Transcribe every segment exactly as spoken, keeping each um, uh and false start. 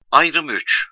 Ayrım üç.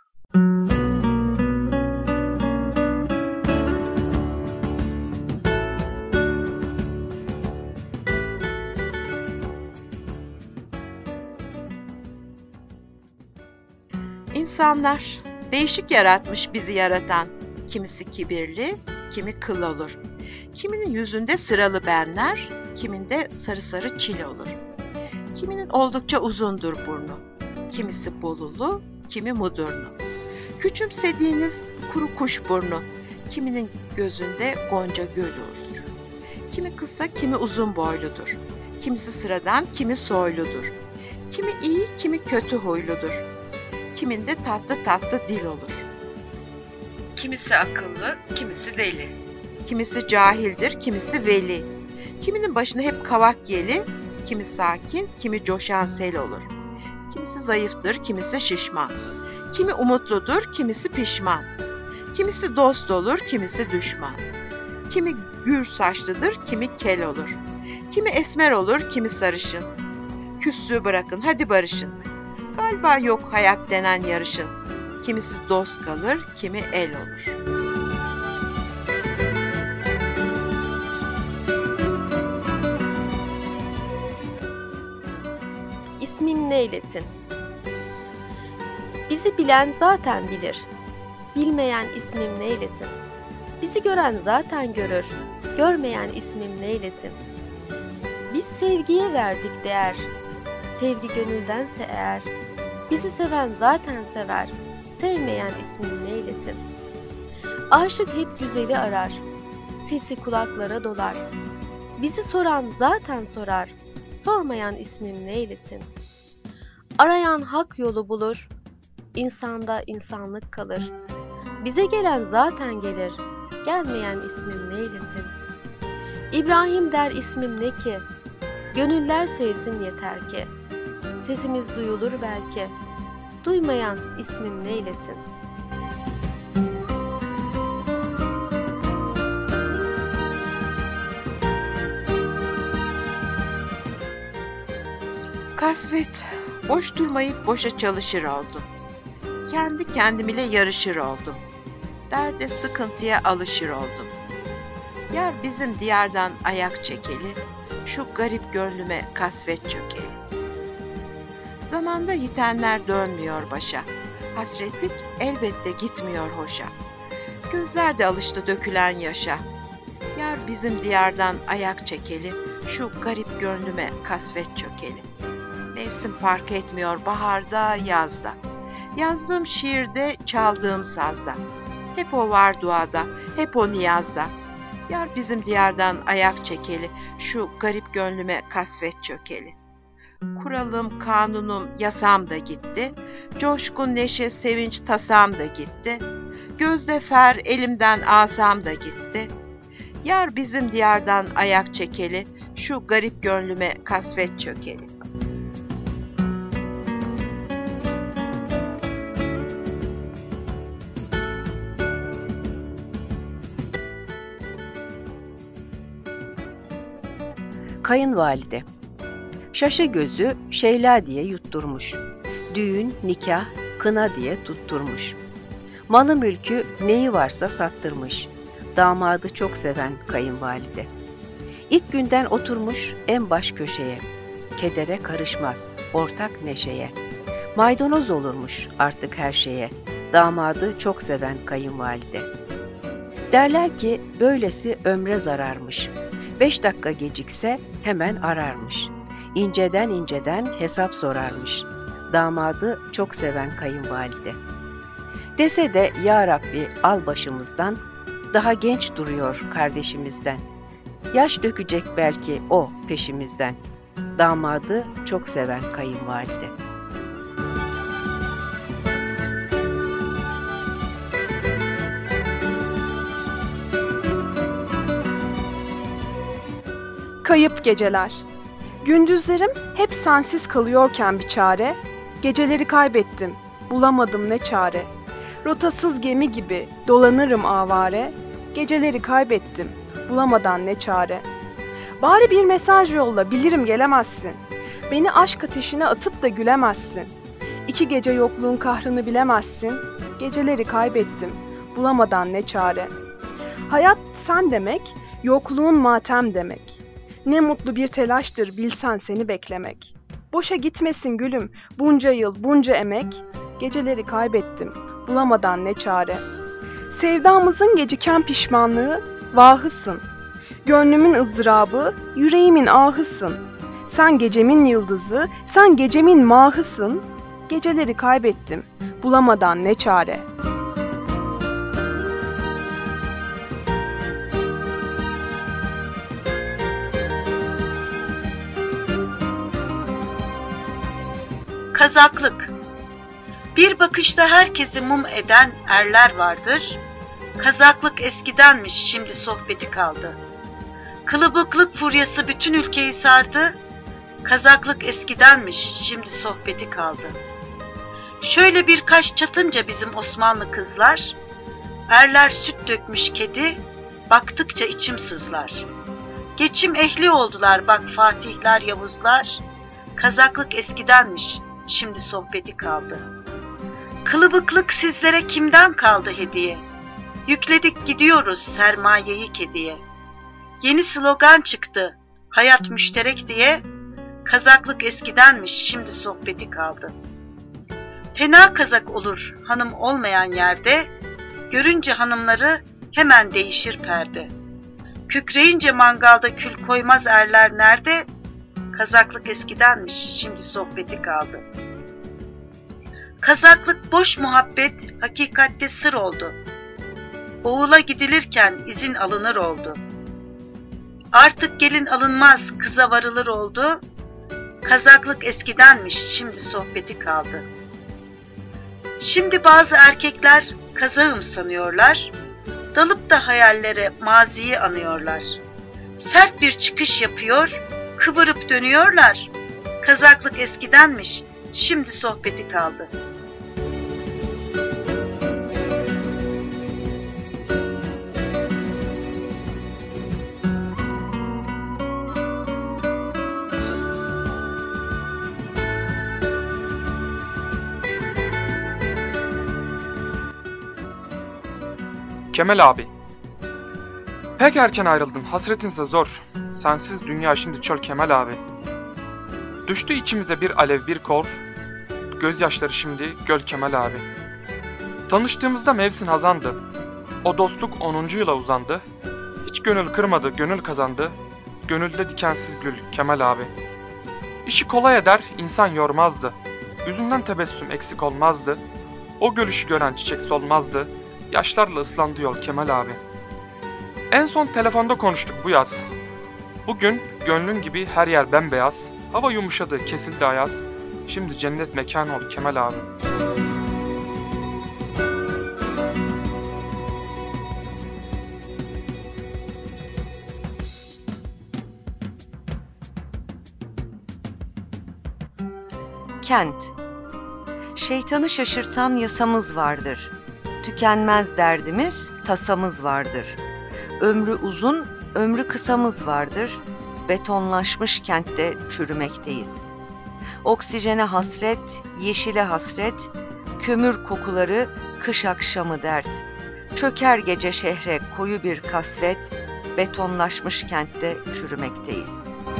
İnsanlar değişik yaratmış bizi yaratan. Kimisi kibirli, kimi kıl olur. Kiminin yüzünde sıralı benler, kiminde sarı sarı çil olur. Kiminin oldukça uzundur burnu, kimisi bolulu, kimi mudurnu. Küçümsediğiniz kuru kuş burnu, kiminin gözünde gonca gül olur. Kimi kısa, kimi uzun boyludur. Kimisi sıradan, kimi soyludur. Kimi iyi, kimi kötü huyludur. Kiminde tatlı tatlı dil olur. Kimisi akıllı, kimisi deli. Kimisi cahildir, kimisi veli. Kiminin başına hep kavak yeli, kimi sakin, kimi coşan sel olur. Kimisi zayıftır, kimisi şişman. Kimi umutludur, kimisi pişman. Kimisi dost olur, kimisi düşman. Kimi gür saçlıdır, kimi kel olur. Kimi esmer olur, kimi sarışın. Küslüğü bırakın, hadi barışın. Galiba yok hayat denen yarışın. Kimisi dost kalır, kimi el olur. İsmim neylesin? Bizi bilen zaten bilir. Bilmeyen ismim neylesin? Bizi gören zaten görür. Görmeyen ismim neylesin? Biz sevgiye verdik değer. Sevgi gönüldense eğer, bizi seven zaten sever, sevmeyen ismin neylesin? Aşık hep güzeli arar, sesi kulaklara dolar. Bizi soran zaten sorar, sormayan ismin neylesin? Arayan hak yolu bulur, insanda insanlık kalır. Bize gelen zaten gelir, gelmeyen ismin neylesin? İbrahim der ismim ne ki, gönüller sevsin yeter ki. Sesimiz duyulur belki, duymayan ismim neylesin? Kasvet, boş durmayıp boşa çalışır oldum. Kendi kendimle yarışır oldum. Derde sıkıntıya alışır oldum. Yar bizim diyardan ayak çekeli, şu garip gönlüme kasvet çökeli. Zamanda yitenler dönmüyor başa, hasretlik elbette gitmiyor hoşa. Gözler de alıştı dökülen yaşa. Yar bizim diyardan ayak çekeli, şu garip gönlüme kasvet çökeli. Mevsim fark etmiyor baharda, yazda. Yazdığım şiirde, çaldığım sazda. Hep o var duada, hep o niyazda. Yar bizim diyardan ayak çekeli, şu garip gönlüme kasvet çökeli. Kuralım, kanunum, yasam da gitti. Coşkun neşe, sevinç, tasam da gitti. Gözde fer, elimden asam da gitti. Yar bizim diyardan ayak çekeli, şu garip gönlüme kasvet çökeli. Kayınvalide. Şaşı gözü Şeyla diye yutturmuş. Düğün, nikah, kına diye tutturmuş. Malı mülkü neyi varsa sattırmış. Damadı çok seven kayınvalide. İlk günden oturmuş en baş köşeye. Kedere karışmaz, ortak neşeye. Maydanoz olurmuş artık her şeye. Damadı çok seven kayınvalide. Derler ki böylesi ömre zararmış. Beş dakika gecikse hemen ararmış. İnceden inceden hesap sorarmış. Damadı çok seven kayınvalide. Dese de ya Rabbi al başımızdan, daha genç duruyor kardeşimizden. Yaş dökecek belki o peşimizden. Damadı çok seven kayınvalide. Kayıp geceler. Gündüzlerim hep sensiz kalıyorken bir çare, geceleri kaybettim, bulamadım ne çare. Rotasız gemi gibi dolanırım avare, geceleri kaybettim, bulamadan ne çare. Bari bir mesaj yolla, bilirim gelemezsin. Beni aşk ateşine atıp da gülemezsin. İki gece yokluğun kahrını bilemezsin, geceleri kaybettim, bulamadan ne çare. Hayat sen demek, yokluğun matem demek. Ne mutlu bir telaştır bilsen seni beklemek. Boşa gitmesin gülüm, bunca yıl, bunca emek, geceleri kaybettim, bulamadan ne çare. Sevdamızın geciken pişmanlığı, vahısın. Gönlümün ızdırabı, yüreğimin ahısın. Sen gecemin yıldızı, sen gecemin mahısın. Geceleri kaybettim, bulamadan ne çare. Kazaklık. Bir bakışta herkesi mum eden erler vardır. Kazaklık eskidenmiş, şimdi sohbeti kaldı. Kılıbıklık furyası bütün ülkeyi sardı. Kazaklık eskidenmiş, şimdi sohbeti kaldı. Şöyle birkaç çatınca bizim Osmanlı kızlar, erler süt dökmüş kedi, baktıkça içim sızlar. Geçim ehli oldular bak Fatihler, Yavuzlar. Kazaklık eskidenmiş, şimdi sohbeti kaldı. Kılıbıklık sizlere kimden kaldı hediye? Yükledik gidiyoruz sermayeyi kediye. Yeni slogan çıktı, hayat müşterek diye. Kazaklık eskidenmiş, şimdi sohbeti kaldı. Fena kazak olur hanım olmayan yerde, görünce hanımları hemen değişir perde. Kükreyince mangalda kül koymaz erler nerede? Kazaklık eskidenmiş, şimdi sohbeti kaldı. Kazaklık boş muhabbet, hakikatte sır oldu. Oğula gidilirken izin alınır oldu. Artık gelin alınmaz, kıza varılır oldu. Kazaklık eskidenmiş, şimdi sohbeti kaldı. Şimdi bazı erkekler kazağım sanıyorlar, dalıp da hayallere maziyi anıyorlar. Sert bir çıkış yapıyor, kıvırıp dönüyorlar. Kazaklık eskidenmiş, şimdi sohbeti kaldı. Kemal abi. Pek erken ayrıldın, hasretinse zor. Sensiz dünya şimdi çöl Kemal abi. Düştü içimize bir alev bir kor. Gözyaşları şimdi göl Kemal abi. Tanıştığımızda mevsim hazandı. O dostluk onuncu yıla uzandı. Hiç gönül kırmadı, gönül kazandı. Gönülde dikensiz gül Kemal abi. İşi kolay eder, insan yormazdı. Yüzünden tebessüm eksik olmazdı. O gülüşü gören çiçek solmazdı. Yaşlarla ıslandı yol Kemal abi. En son telefonda konuştuk bu yaz. Bugün gönlün gibi her yer bembeyaz. Hava yumuşadı, kesildi ayaz. Şimdi cennet mekan ol Kemal abi. Kent. Şeytanı şaşırtan yasamız vardır. Tükenmez derdimiz, tasamız vardır. Ömrü uzun, ömrü kısamız vardır. Betonlaşmış kentte çürümekteyiz. Oksijene hasret, yeşile hasret, kömür kokuları kış akşamı dert. Çöker gece şehre koyu bir kasvet, betonlaşmış kentte çürümekteyiz.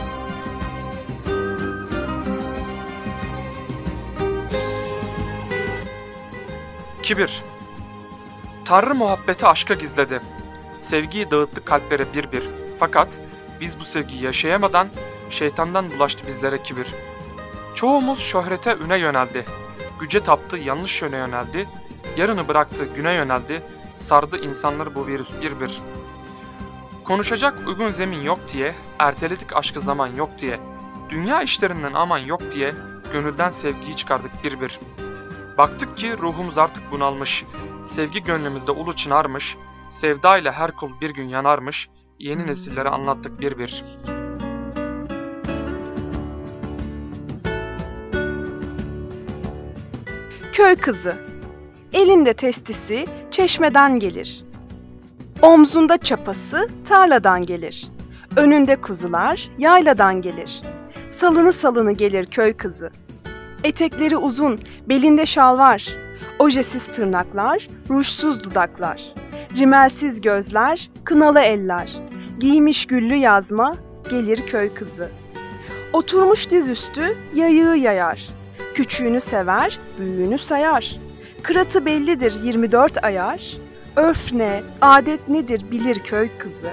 Kibir. Tanrı muhabbeti aşka gizledi. Sevgiyi dağıttı kalplere bir bir. Fakat biz bu sevgiyi yaşayamadan şeytandan bulaştı bizlere kibir. Çoğumuz şöhrete üne yöneldi. Güce taptı, yanlış yöne yöneldi. Yarını bıraktı, güne yöneldi. Sardı insanları bu virüs bir bir. Konuşacak uygun zemin yok diye, erteledik aşkı zaman yok diye. Dünya işlerinden aman yok diye, gönülden sevgiyi çıkardık bir bir. Baktık ki ruhumuz artık bunalmış. Sevgi gönlümüzde ulu çınarmış. Sevda ile her kul bir gün yanarmış. Yeni nesillere anlattık bir bir. Köy kızı. Elinde testisi çeşmeden gelir. Omzunda çapası tarladan gelir. Önünde kuzular yayladan gelir. Salını salını gelir köy kızı. Etekleri uzun, belinde şal var. Ojesiz tırnaklar, rujsuz dudaklar. Rimelsiz gözler, kınalı eller. Giymiş güllü yazma, gelir köy kızı. Oturmuş dizüstü, yayığı yayar. Küçüğünü sever, büyüğünü sayar. Kıratı bellidir yirmi dört ayar. Örf ne, adet nedir bilir köy kızı.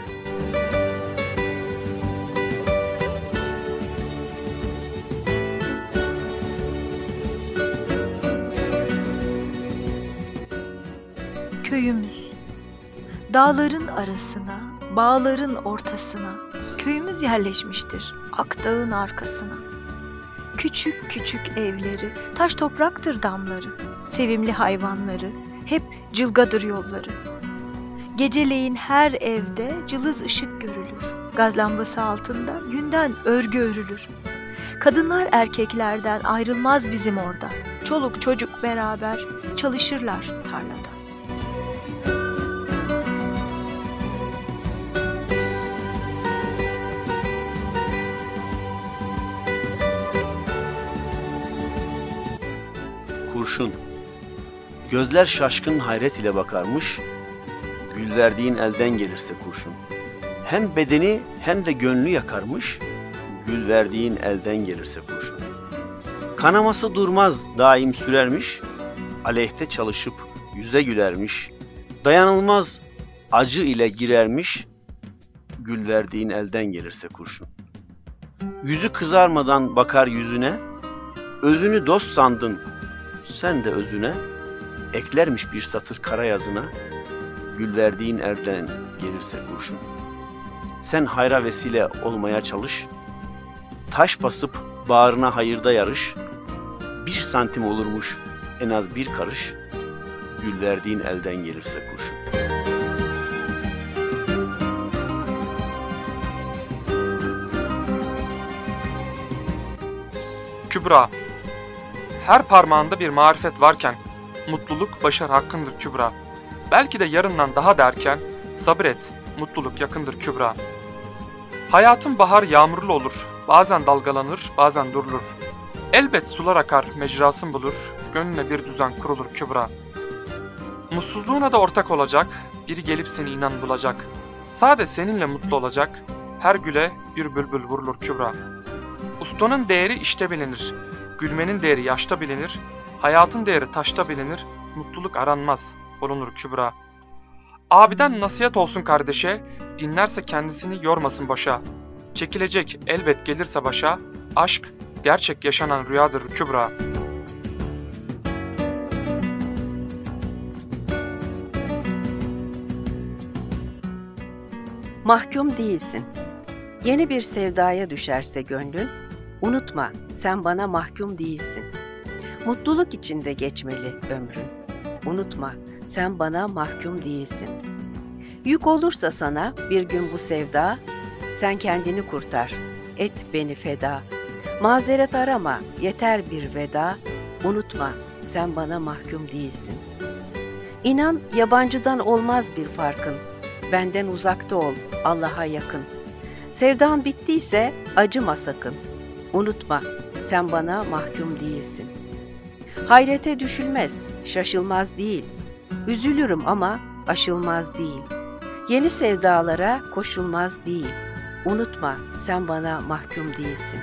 Köyümüz, dağların arasına, bağların ortasına, köyümüz yerleşmiştir Akdağ'ın arkasına. Küçük küçük evleri, taş topraktır damları, sevimli hayvanları, hep cılgadır yolları. Geceleyin her evde cılız ışık görülür, gaz lambası altında yünden örgü örülür. Kadınlar erkeklerden ayrılmaz bizim orada, çoluk çocuk beraber çalışırlar tarlada. Kurşun. Gözler şaşkın hayret ile bakarmış, gül verdiğin elden gelirse kurşun. Hem bedeni hem de gönlü yakarmış, gül verdiğin elden gelirse kurşun. Kanaması durmaz daim sürermiş, aleyhte çalışıp yüze gülermiş. Dayanılmaz acı ile girermiş, gül verdiğin elden gelirse kurşun. Yüzü kızarmadan bakar yüzüne, özünü dost sandın, sen de özüne, eklermiş bir satır kara yazına, gül verdiğin elden gelirse kurşun. Sen hayra vesile olmaya çalış, taş basıp bağrına hayırda yarış, bir santim olurmuş en az bir karış, gül verdiğin elden gelirse kurşun. Kübra. Her parmağında bir marifet varken, mutluluk başarı hakkındır Kübra. Belki de yarından daha derken, sabret, mutluluk yakındır Kübra. Hayatın bahar yağmurlu olur, bazen dalgalanır, bazen durulur. Elbet sular akar, mecrasını bulur, gönlüne bir düzen kurulur Kübra. Mutsuzluğuna da ortak olacak, biri gelip seni inan bulacak. Sade seninle mutlu olacak, her güle bir bülbül vurulur Kübra. Ustanın değeri işte bilinir, gülmenin değeri yaşta bilinir, hayatın değeri taşta bilinir, mutluluk aranmaz, bulunur Kübra. Abiden nasihat olsun kardeşe, dinlerse kendisini yormasın boşa. Çekilecek elbet gelirse başa, aşk gerçek yaşanan rüyadır Kübra. Mahkum değilsin. Yeni bir sevdaya düşerse gönlün, unutma sen bana mahkum değilsin. Mutluluk içinde geçmeli ömrün. Unutma sen bana mahkum değilsin. Yük olursa sana bir gün bu sevda, sen kendini kurtar, et beni feda. Mazeret arama, yeter bir veda, unutma sen bana mahkum değilsin. İnan yabancıdan olmaz bir farkın, benden uzakta ol, Allah'a yakın. Sevdan bittiyse acıma sakın, unutma sen bana mahkum değilsin. Hayrete düşülmez, şaşılmaz değil, üzülürüm ama aşılmaz değil. Yeni sevdalara koşulmaz değil, unutma sen bana mahkum değilsin.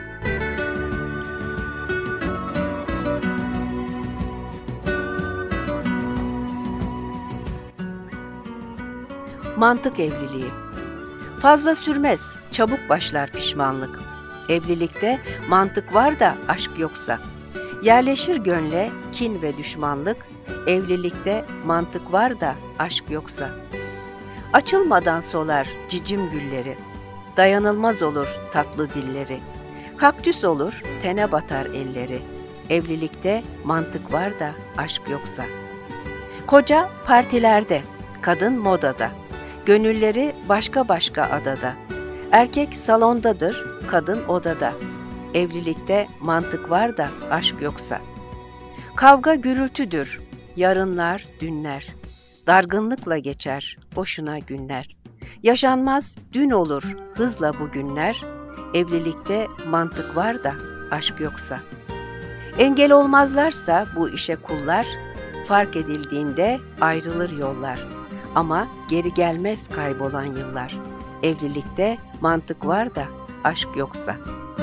Mantık evliliği. Fazla sürmez, çabuk başlar pişmanlık. Evlilikte mantık var da aşk yoksa. Yerleşir gönle kin ve düşmanlık. Evlilikte mantık var da aşk yoksa. Açılmadan solar cicim gülleri. Dayanılmaz olur tatlı dilleri. Kaktüs olur tene batar elleri. Evlilikte mantık var da aşk yoksa. Koca partilerde, kadın modada. Gönülleri başka başka adada. Erkek salondadır, kadın odada. Evlilikte mantık var da aşk yoksa. Kavga gürültüdür, yarınlar, dünler. Dargınlıkla geçer, boşuna günler. Yaşanmaz, dün olur, hızla bugünler. Evlilikte mantık var da aşk yoksa. Engel olmazlarsa bu işe kullar, fark edildiğinde ayrılır yollar. Ama geri gelmez kaybolan yıllar. Evlilikte mantık var da aşk yoksa.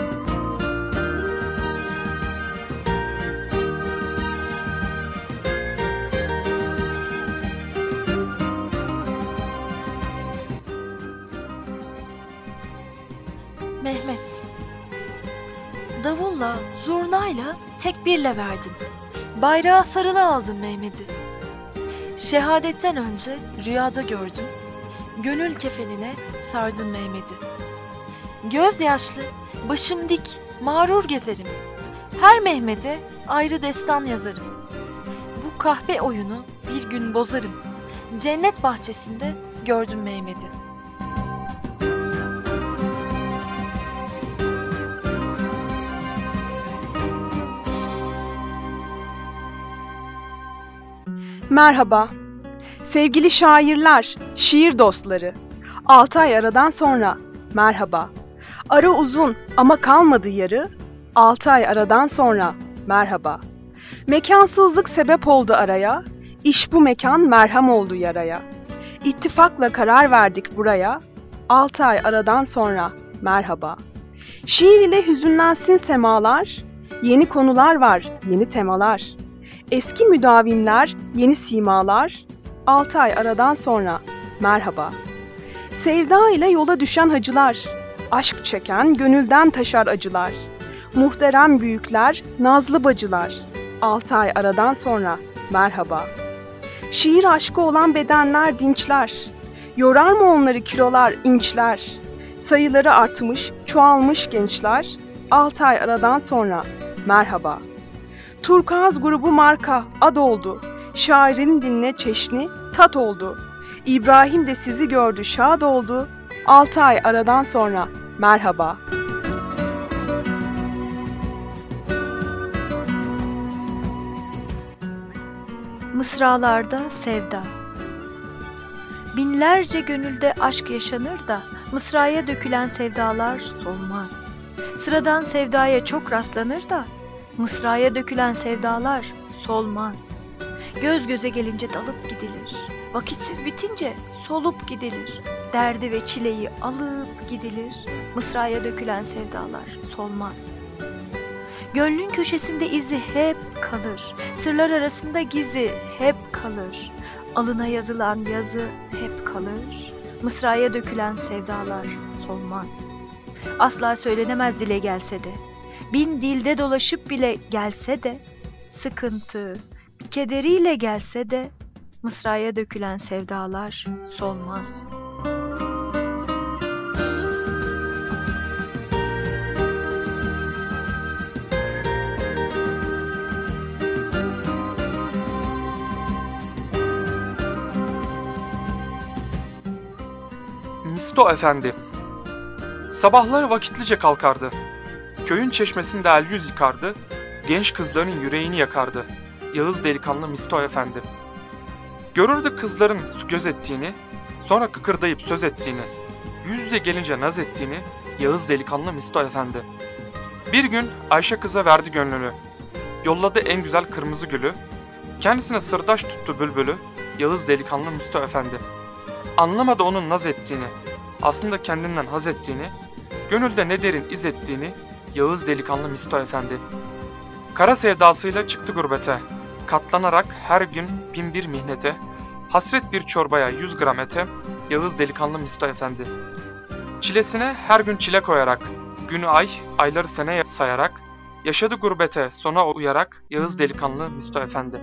Mehmet. Davulla, zurnayla, tekbirle verdin. Bayrağı sarılı aldın Mehmet'i. Şehadetten önce rüyada gördüm. Gönül kefenine sardın Mehmet'i. Gözyaşlı, başım dik, mağrur gezerim. Her Mehmet'e ayrı destan yazarım. Bu kahpe oyunu bir gün bozarım. Cennet bahçesinde gördüm Mehmet'i. Merhaba. Sevgili şairler, şiir dostları. Altı ay aradan sonra merhaba. Ara uzun ama kalmadı yarı. Altı ay aradan sonra merhaba. Mekansızlık sebep oldu araya. İş bu mekan merhem oldu yaraya. İttifakla karar verdik buraya. Altı ay aradan sonra merhaba. Şiir ile hüzünlensin semalar. Yeni konular var, yeni temalar. Eski müdavimler, yeni simalar, altı ay aradan sonra merhaba. Sevda ile yola düşen hacılar, aşk çeken gönülden taşar acılar. Muhterem büyükler, nazlı bacılar, altı ay aradan sonra merhaba. Şiir aşkı olan bedenler dinçler, yorar mı onları kilolar, inçler? Sayıları artmış, çoğalmış gençler, altı ay aradan sonra merhaba. Turkuaz grubu marka, ad oldu. Şairin diline çeşni, tat oldu. İbrahim de sizi gördü, şad oldu. Altı ay aradan sonra merhaba. Mısralarda sevda. Binlerce gönülde aşk yaşanır da mısraya dökülen sevdalar solmaz. Sıradan sevdaya çok rastlanır da mısraya dökülen sevdalar solmaz. Göz göze gelince dalıp gidilir. Vakitsiz bitince solup gidilir. Derdi ve çileyi alıp gidilir. Mısraya dökülen sevdalar solmaz. Gönlün köşesinde izi hep kalır. Sırlar arasında gizi hep kalır. Alına yazılan yazı hep kalır. Mısraya dökülen sevdalar solmaz. Asla söylenemez dile gelse de, bin dilde dolaşıp bile gelse de, sıkıntı, kederiyle gelse de, mısraya dökülen sevdalar solmaz. Misto Efendi. Sabahları vakitlice kalkardı. Köyün çeşmesinde el yüz yıkardı. Genç kızların yüreğini yakardı. Yağız delikanlı Misto Efendi. Görürdü kızların göz ettiğini, sonra kıkırdayıp söz ettiğini, yüz yüze gelince naz ettiğini Yağız delikanlı Misto Efendi. Bir gün Ayşe kıza verdi gönlünü. Yolladı en güzel kırmızı gülü. Kendisine sırdaş tuttu bülbülü Yağız delikanlı Misto Efendi. Anlamadı onun naz ettiğini, aslında kendinden haz ettiğini, gönülde ne derin iz ettiğini Yağız delikanlı Misto Efendi. Kara sevdasıyla çıktı gurbete, katlanarak her gün bin bir mihnete, hasret bir çorbaya yüz gram ete Yağız delikanlı Misto Efendi. Çilesine her gün çile koyarak, günü ay, ayları sene sayarak, yaşadı gurbete sona uyarak Yağız delikanlı Misto Efendi.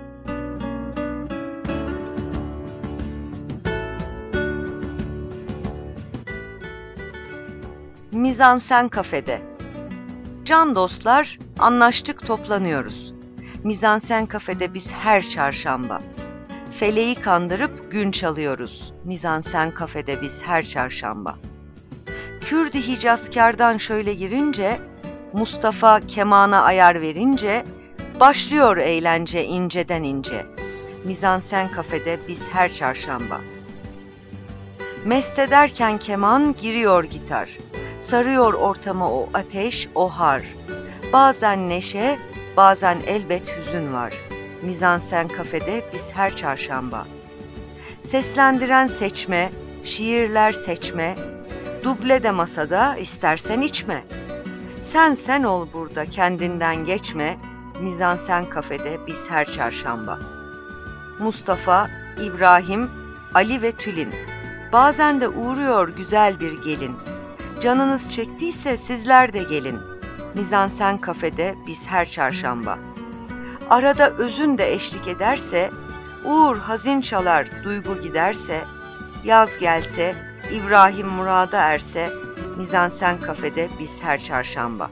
Mizansen kafede. Can dostlar, anlaştık toplanıyoruz. Mizansen kafede biz her çarşamba. Feleği kandırıp gün çalıyoruz. Mizansen kafede biz her çarşamba. Kürdi Hicazkar'dan şöyle girince, Mustafa kemana ayar verince, başlıyor eğlence inceden ince. Mizansen kafede biz her çarşamba. Mest ederken keman giriyor gitar. Sarıyor ortamı o ateş, o har. Bazen neşe, bazen elbet hüzün var. Mizansen kafede biz her çarşamba. Seslendiren seçme, şiirler seçme, duble de masada istersen içme. Sen sen ol burada kendinden geçme, Mizansen kafede biz her çarşamba. Mustafa, İbrahim, Ali ve Tülin. Bazen de uğruyor güzel bir gelin. Canınız çektiyse sizler de gelin. Mizansen kafede biz her çarşamba. Arada özün de eşlik ederse, uğur hazin çalar duygu giderse, yaz gelse, İbrahim murada erse, Mizansen kafede biz her çarşamba.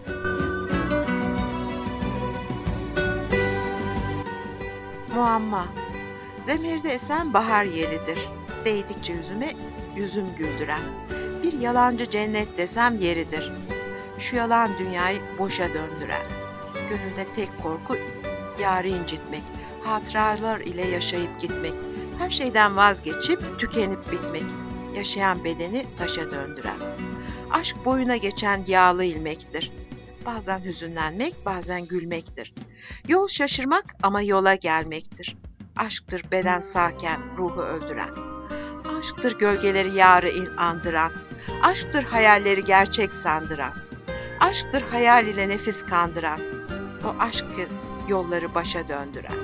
Muamma. Demirde esen bahar yelidir. Değdikçe yüzüme yüzüm güldüren. Bir yalancı cennet desem yeridir. Şu yalan dünyayı boşa döndüren. Gönülde tek korku yarı incitmek. Hatıralar ile yaşayıp gitmek. Her şeyden vazgeçip tükenip bitmek. Yaşayan bedeni taşa döndüren. Aşk boyuna geçen yağlı ilmektir. Bazen hüzünlenmek, bazen gülmektir. Yol şaşırmak ama yola gelmektir. Aşktır beden sağken ruhu öldüren. Aşktır gölgeleri yarı andıran. Aşktır hayalleri gerçek sandıran. Aşktır hayal ile nefis kandıran. O aşkı yolları başa döndüren.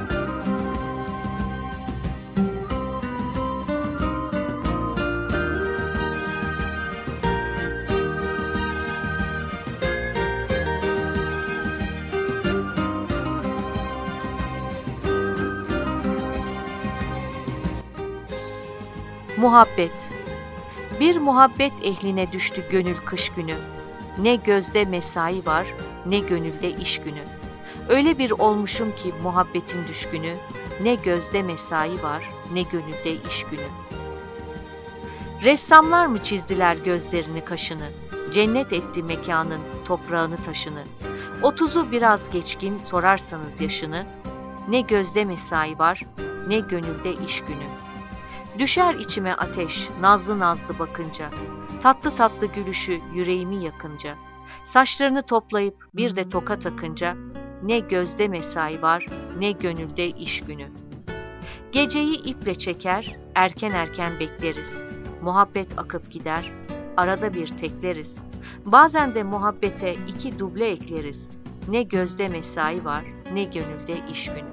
Muhabbet. Bir muhabbet ehline düştü gönül kış günü. Ne gözde mesai var, ne gönülde iş günü. Öyle bir olmuşum ki muhabbetin düşkünü, ne gözde mesai var, ne gönülde iş günü. Ressamlar mı çizdiler gözlerini kaşını, cennet etti mekanın toprağını taşını. Otuzu biraz geçkin sorarsanız yaşını, ne gözde mesai var, ne gönülde iş günü. Düşer içime ateş, nazlı nazlı bakınca, tatlı tatlı gülüşü yüreğimi yakınca, saçlarını toplayıp bir de toka takınca, ne gözde mesai var, ne gönülde iş günü. Geceyi iple çeker, erken erken bekleriz, muhabbet akıp gider, arada bir tekleriz. Bazen de muhabbete iki duble ekleriz, ne gözde mesai var, ne gönülde iş günü.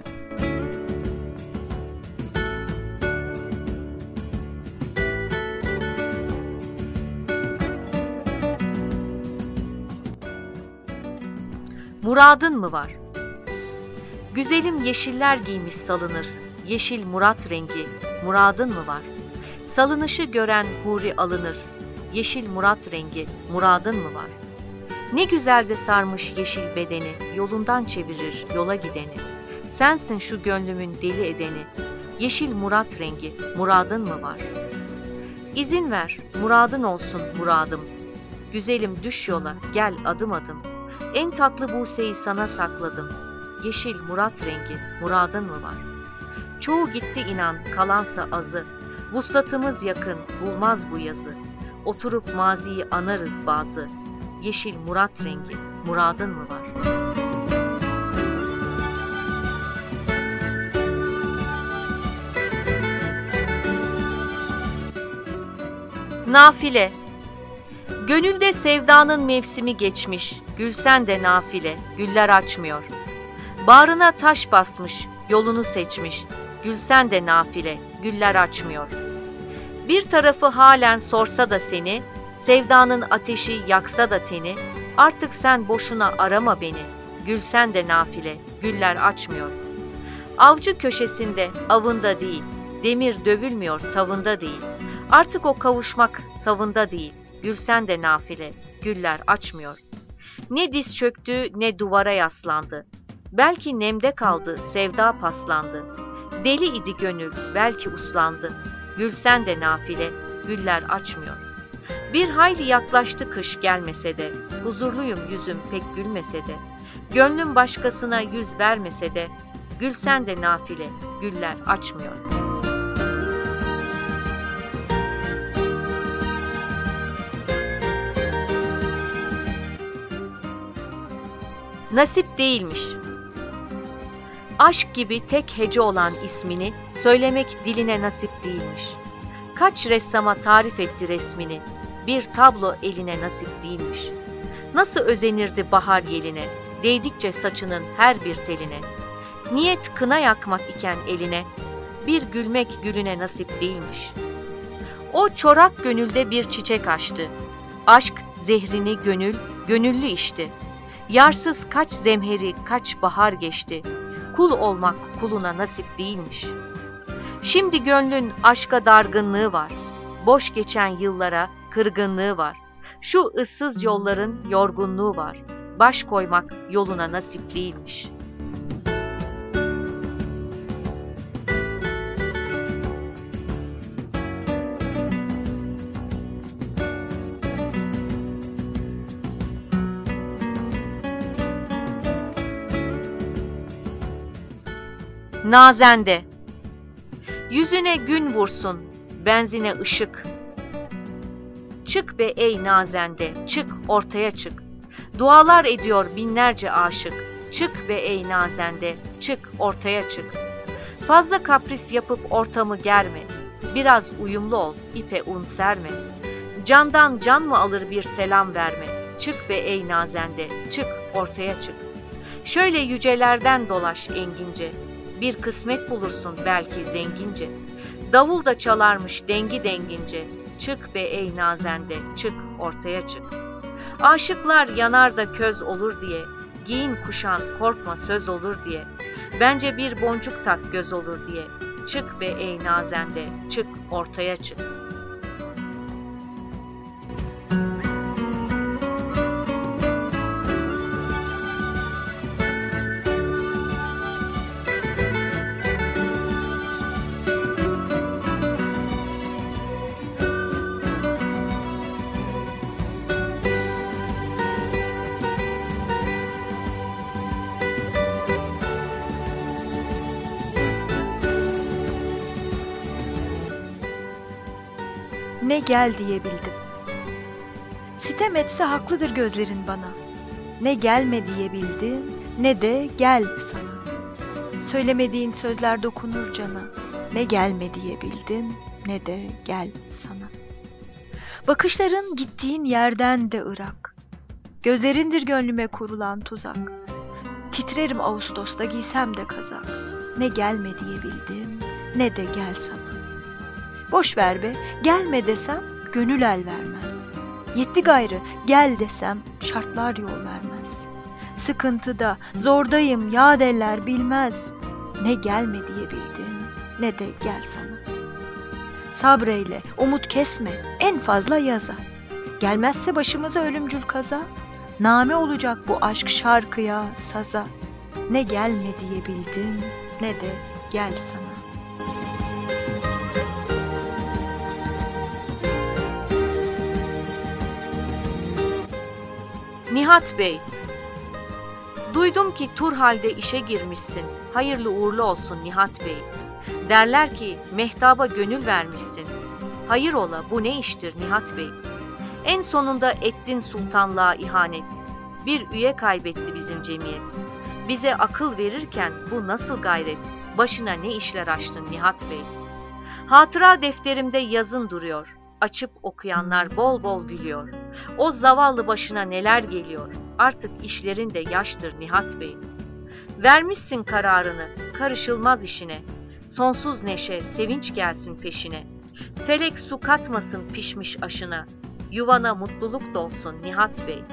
Muradın mı var? Güzelim yeşiller giymiş salınır, yeşil murat rengi, muradın mı var? Salınışı gören huri alınır, yeşil murat rengi, muradın mı var? Ne güzel de sarmış yeşil bedeni, yolundan çevirir yola gideni. Sensin şu gönlümün deli edeni, yeşil murat rengi, muradın mı var? İzin ver, muradın olsun muradım. Güzelim düş yola, gel adım adım. En tatlı Buse'yi sana sakladım. Yeşil murat rengi, muradın mı var? Çoğu gitti inan, kalansa azı. Vuslatımız yakın, bulmaz bu yazı. Oturup maziyi anarız bazı. Yeşil murat rengi, muradın mı var? Nafile. Gönülde sevdanın mevsimi geçmiş, gülsen de nafile, güller açmıyor. Bağrına taş basmış, yolunu seçmiş, gülsen de nafile, güller açmıyor. Bir tarafı halen sorsa da seni, sevdanın ateşi yaksa da teni, artık sen boşuna arama beni, gülsen de nafile, güller açmıyor. Avcı köşesinde, avında değil, demir dövülmüyor tavında değil, artık o kavuşmak savında değil. Gülsen de nafile, güller açmıyor. Ne diz çöktü, ne duvara yaslandı. Belki nemde kaldı, sevda paslandı. Deli idi gönül, belki uslandı. Gülsen de nafile, güller açmıyor. Bir hayli yaklaştı kış gelmese de, huzurluyum yüzüm pek gülmese de. Gönlüm başkasına yüz vermese de, gülsen de nafile, güller açmıyor. Nasip değilmiş. Aşk gibi tek hece olan ismini söylemek diline nasip değilmiş. Kaç ressama tarif etti resmini, bir tablo eline nasip değilmiş. Nasıl özenirdi bahar yeline, değdikçe saçının her bir teline. Niyet kına yakmak iken eline, bir gülmek gülüne nasip değilmiş. O çorak gönülde bir çiçek açtı. Aşk zehrini gönül, gönüllü içti. Yarsız kaç zemheri, kaç bahar geçti. Kul olmak kuluna nasip değilmiş. Şimdi gönlün aşka dargınlığı var. Boş geçen yıllara kırgınlığı var. Şu ıssız yolların yorgunluğu var. Baş koymak yoluna nasip değilmiş. Nazende. Yüzüne gün vursun, benzine ışık. Çık be ey nazende, çık ortaya çık. Dualar ediyor binlerce aşık. Çık be ey nazende, çık ortaya çık. Fazla kapris yapıp ortamı germe. Biraz uyumlu ol, ipe un serme. Candan can mı alır bir selam verme. Çık be ey nazende, çık ortaya çık. Şöyle yücelerden dolaş engince. Bir kısmet bulursun belki zengince. Davul da çalarmış dengi dengince. Çık be ey nazende, çık ortaya çık. Aşıklar yanar da köz olur diye, giyin kuşan korkma söz olur diye. Bence bir boncuk tak göz olur diye. Çık be ey nazende, çık ortaya çık. Ne gel diyebildim. Sitem etse haklıdır gözlerin bana. Ne gelme diyebildim, ne de gel sana. Söylemediğin sözler dokunur cana. Ne gelme diyebildim, ne de gel sana. Bakışların gittiğin yerden de ırak. Gözlerindir gönlüme kurulan tuzak. Titrerim Ağustos'ta giysem de kazak. Ne gelme diyebildim, ne de gel sana. Boş ver be, gelme desem gönül el vermez. Yetti gayrı, gel desem şartlar yol vermez. Sıkıntıda, zordayım yâd eller bilmez. Ne gelme diyebildim, ne de gel sana. Sabreyle, umut kesme, en fazla yaza. Gelmezse başımıza ölümcül kaza. Name olacak bu aşk şarkıya, saza. Ne gelme diyebildim, ne de gel sana. Nihat Bey. Duydum ki Turhal'de işe girmişsin. Hayırlı uğurlu olsun Nihat Bey. Derler ki mehtaba gönül vermişsin. Hayır ola, bu ne iştir Nihat Bey? En sonunda ettin sultanlığa ihanet. Bir üye kaybetti bizim cemiyet. Bize akıl verirken bu nasıl gayret? Başına ne işler açtın Nihat Bey? Hatıra defterimde yazın duruyor. Açıp okuyanlar bol bol gülüyor. O zavallı başına neler geliyor. Artık işlerin de yaştır Nihat Bey. Vermişsin kararını, karışılmaz işine. Sonsuz neşe, sevinç gelsin peşine. Felek su katmasın pişmiş aşına. Yuvana mutluluk dolsun Nihat Bey.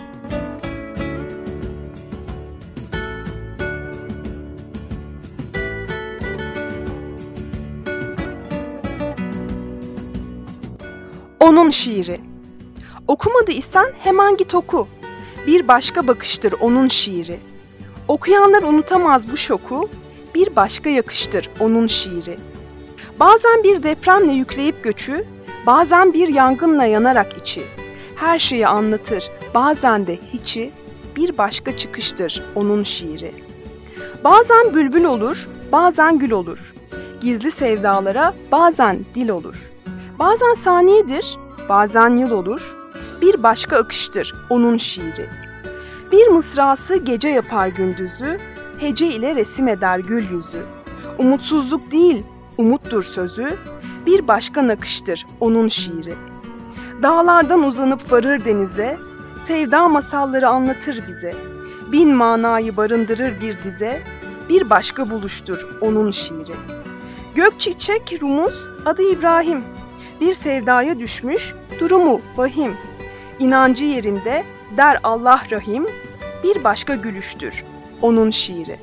Onun şiiri. Okumadıysan hemen git oku. Bir başka bakıştır onun şiiri. Okuyanlar unutamaz bu şoku. Bir başka yakıştır onun şiiri. Bazen bir depremle yükleyip göçü, bazen bir yangınla yanarak içi. Her şeyi anlatır, bazen de hiçi. Bir başka çıkıştır onun şiiri. Bazen bülbül olur, bazen gül olur. Gizli sevdalara bazen dil olur. Bazen saniyedir, bazen yıl olur. Bir başka akıştır onun şiiri. Bir mısrası gece yapar gündüzü, hece ile resim eder gül yüzü. Umutsuzluk değil, umuttur sözü, bir başka nakıştır onun şiiri. Dağlardan uzanıp varır denize, sevda masalları anlatır bize. Bin manayı barındırır bir dize, bir başka buluştur onun şiiri. Gökçiçek Rumuz, adı İbrahim, bir sevdaya düşmüş, durumu vahim. İnancı yerinde, der Allah Rahim, bir başka gülüştür onun şiiri.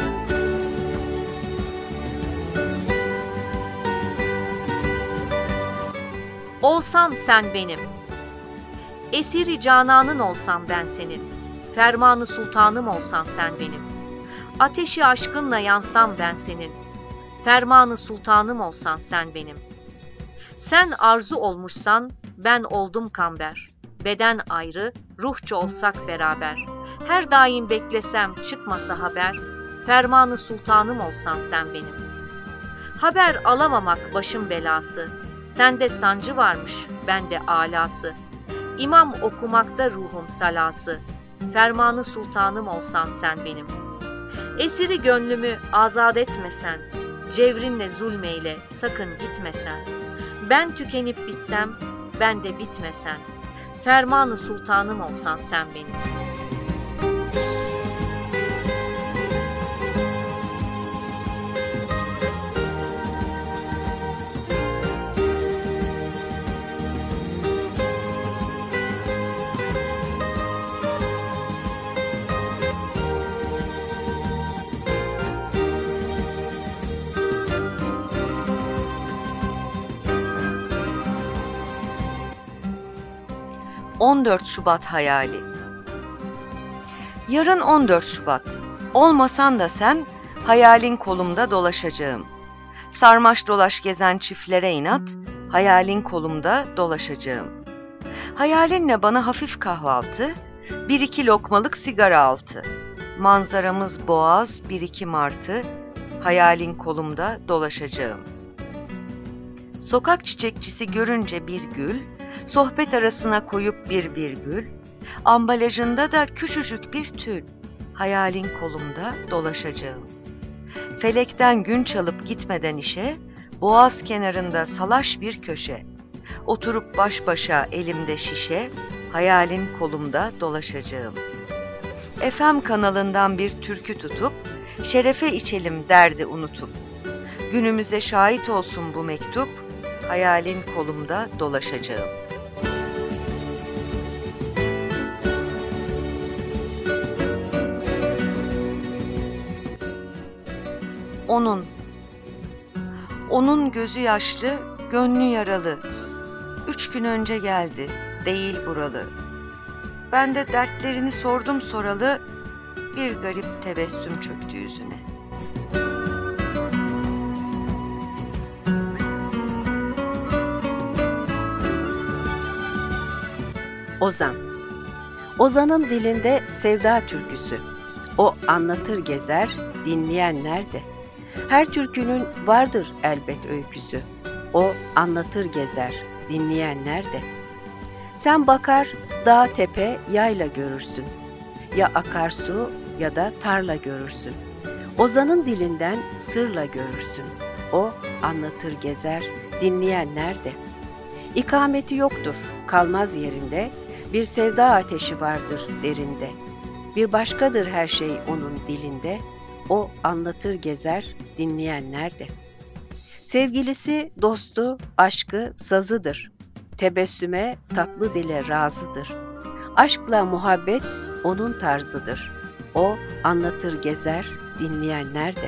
Olsan sen benim, esiri cananın olsam ben senin, fermanı sultanım olsan sen benim, ateşi aşkınla yansam ben senin, fermanı sultanım olsan sen benim. Sen arzu olmuşsan ben oldum kamber, beden ayrı, ruhça olsak beraber. Her daim beklesem çıkmasa haber, fermanı sultanım olsan sen benim. Haber alamamak başım belası, sende sancı varmış, bende alası. İmam okumakta ruhum salası, fermanı sultanım olsan sen benim. Esiri gönlümü azat etmesen, cevrinle zulmeyle sakın gitmesen. Ben tükenip bitsem, ben de bitmesen, fermanı sultanım olsan sen benim. on dört Şubat hayali. Yarın on dört Şubat. Olmasan da sen, hayalin kolumda dolaşacağım. Sarmaş dolaş gezen çiftlere inat, hayalin kolumda dolaşacağım. Hayalinle bana hafif kahvaltı, bir iki lokmalık sigara altı. Manzaramız boğaz, bir iki martı, hayalin kolumda dolaşacağım. Sokak çiçekçisi görünce bir gül, sohbet arasına koyup bir virgül, ambalajında da küçücük bir tül, hayalin kolumda dolaşacağım. Felekten gün çalıp gitmeden işe, boğaz kenarında salaş bir köşe, oturup baş başa elimde şişe, hayalin kolumda dolaşacağım. F M kanalından bir türkü tutup, şerefe içelim derdi unutup, günümüze şahit olsun bu mektup, hayalin kolumda dolaşacağım. Onun, onun gözü yaşlı, gönlü yaralı. Üç gün önce geldi, değil buralı. Ben de dertlerini sordum soralı, bir garip tebessüm çöktü yüzüne. Ozan. Ozan'ın dilinde sevda türküsü. O anlatır gezer, dinleyen nerede? Her türkünün vardır elbet öyküsü. O anlatır gezer, dinleyen nerede? Sen bakar, dağ tepe yayla görürsün. Ya akarsu ya da tarla görürsün. Ozan'ın dilinden sırla görürsün. O anlatır gezer, dinleyen nerede? İkameti yoktur, kalmaz yerinde. Bir sevda ateşi vardır derinde. Bir başkadır her şey onun dilinde. O anlatır gezer, dinleyen nerede? Sevgilisi, dostu, aşkı, sazıdır. Tebessüme, tatlı dile razıdır. Aşkla muhabbet onun tarzıdır. O anlatır gezer, dinleyen nerede?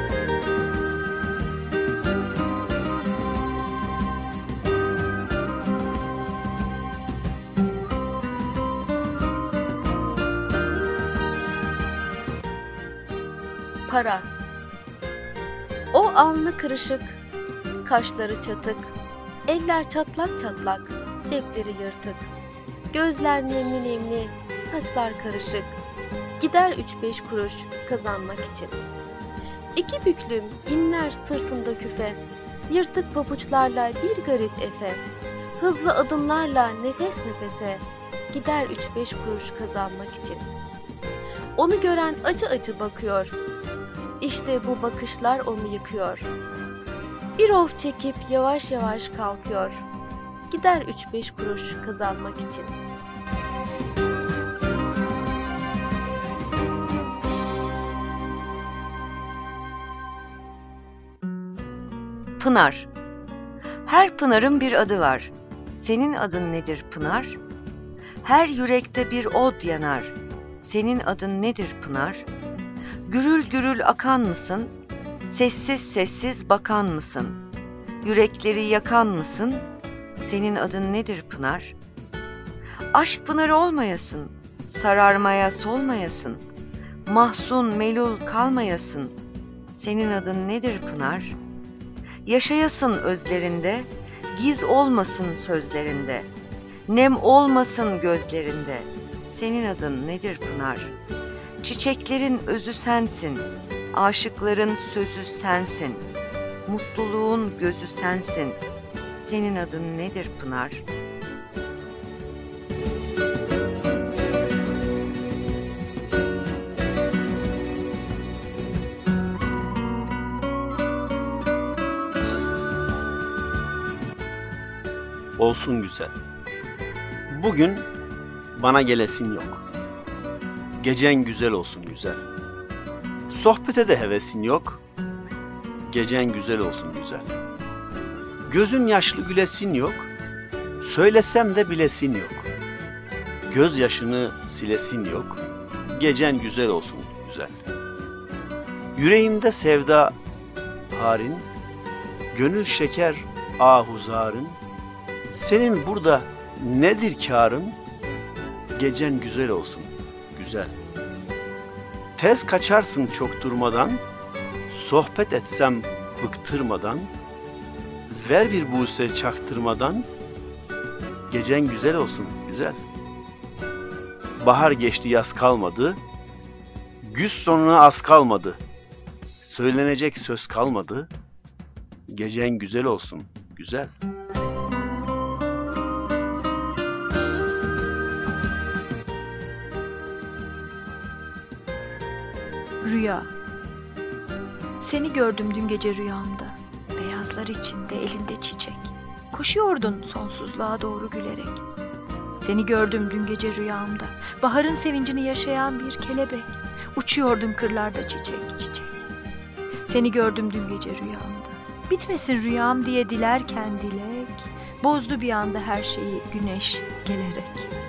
Para. O alnı kırışık, kaşları çatık, eller çatlak çatlak, cepleri yırtık. Gözler nemli nemli, saçlar karışık. Gider üç beş kuruş kazanmak için. İki büklüm inler sırtında küfe, yırtık pabuçlarla bir garip efe. Hızlı adımlarla nefes nefese, gider üç beş kuruş kazanmak için. Onu gören acı acı bakıyor, İşte bu bakışlar onu yıkıyor. Bir of çekip yavaş yavaş kalkıyor. Gider üç beş kuruş kazanmak için. Pınar. Her pınarın bir adı var. Senin adın nedir Pınar? Her yürekte bir od yanar. Senin adın nedir Pınar? Gürül gürül akan mısın? Sessiz sessiz bakan mısın? Yürekleri yakan mısın? Senin adın nedir Pınar? Aşk pınarı olmayasın, sararmaya solmayasın, mahzun melul kalmayasın. Senin adın nedir Pınar? Yaşayasın özlerinde, giz olmasın sözlerinde, nem olmasın gözlerinde. Senin adın nedir Pınar? Çiçeklerin özü sensin, aşıkların sözü sensin, mutluluğun gözü sensin. Senin adın nedir Pınar? Olsun güzel. Bugün bana gelesin yok. Gecen güzel olsun güzel. Sohbete de hevesin yok. Gecen güzel olsun güzel. Gözün yaşlı gülesin yok. Söylesem de bilesin yok. Gözyaşını silesin yok. Gecen güzel olsun güzel. Yüreğimde sevda harin, gönül şeker ahuzarın. Senin burada nedir kârın? Gecen güzel olsun güzel. Tez kaçarsın çok durmadan, sohbet etsem bıktırmadan, ver bir buse çaktırmadan, gecen güzel olsun güzel. Bahar geçti yaz kalmadı, güz sonuna az kalmadı, söylenecek söz kalmadı, gecen güzel olsun güzel. Rüya. Seni gördüm dün gece rüyamda. Beyazlar içinde elinde çiçek. Koşuyordun sonsuzluğa doğru gülerek. Seni gördüm dün gece rüyamda. Baharın sevincini yaşayan bir kelebek. Uçuyordun kırlarda çiçek çiçek. Seni gördüm dün gece rüyamda. Bitmesin rüyam diye dilerken dilek, bozdu bir anda her şeyi güneş gelerek.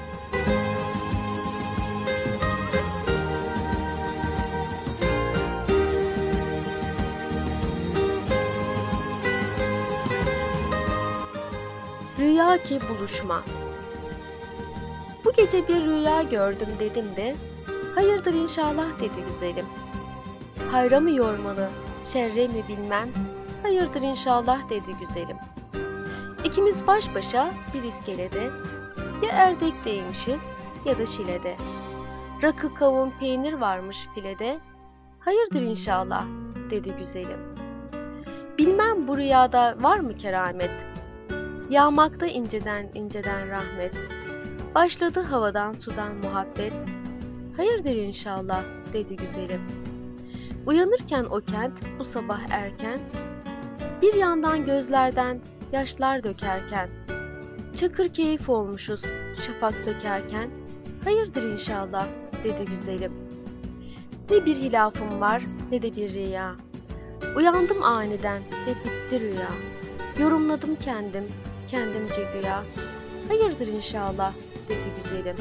Rüya ki buluşma. Bu gece bir rüya gördüm dedim de, hayırdır inşallah dedi güzelim. Hayra mı yormalı, şerre mi bilmem, hayırdır inşallah dedi güzelim. İkimiz baş başa bir iskelede, ya Erdek'teymişiz ya da Şile'de. Rakı kavun peynir varmış filede, hayırdır inşallah dedi güzelim. Bilmem bu rüyada var mı keramet, yağmakta inceden inceden rahmet. Başladı havadan sudan muhabbet. Hayırdır inşallah dedi güzelim. Uyanırken o kent bu sabah erken, bir yandan gözlerden yaşlar dökerken, çakır keyif olmuşuz şafak sökerken, hayırdır inşallah dedi güzelim. Ne bir hilafım var ne de bir riya. Uyandım aniden ve bitti rüya. Yorumladım kendim kendimce güya. Hayırdır inşallah dedi güzelim.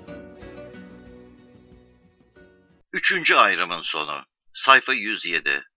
Üçüncü ayrımın sonu. Sayfa yüz yedi.